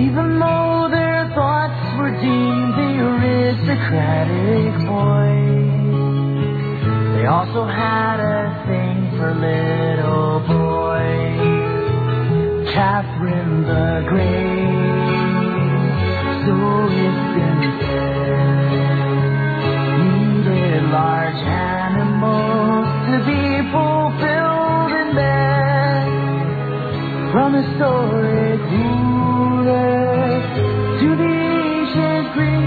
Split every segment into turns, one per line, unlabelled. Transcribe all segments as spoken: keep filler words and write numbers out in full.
Even though their thoughts were deemed the aristocratic boys, they also had a thing for little boys. Catherine the Great, so it's been said, needed large animals to be fulfilled in bed. From historic rulers to the ancient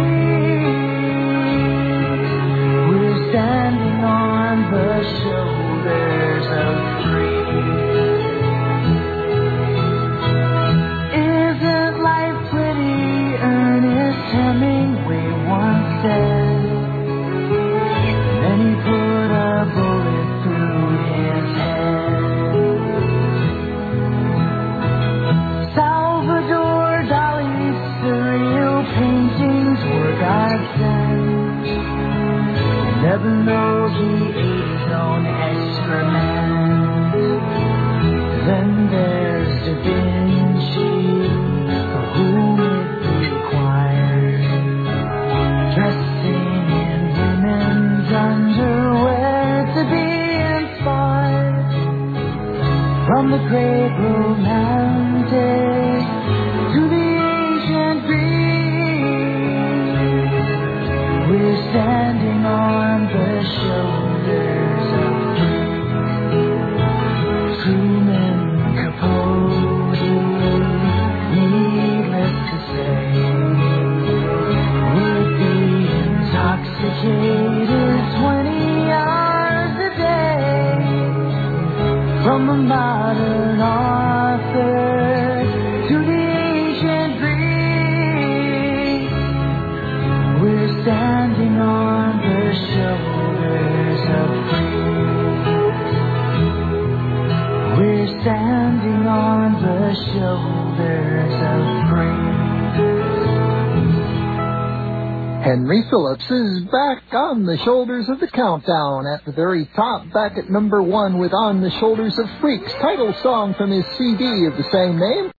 Greeks, we're standing on the shoulders of free. Isn't life pretty? Ernest Hemingway once said. Then he put a bullet through his head. Salvador Dali's surreal paintings were godsends. Never know he ate his own excrement. Then there's Da Vinci, for whom it required dressing in women's underwear to be inspired. From the great romantic to the ancient Greeks, we're standing on the shoulders of Truman Capote. Needless to say, would be intoxicated twenty hours a day. From the modern author to the ancient Greek, we're standing on the shoulders of free. We're standing on the shoulders of free.
Henry Phillips is back on the shoulders of the countdown at the very top, back at number one with On the Shoulders of Freaks, title song from his C D of the same name.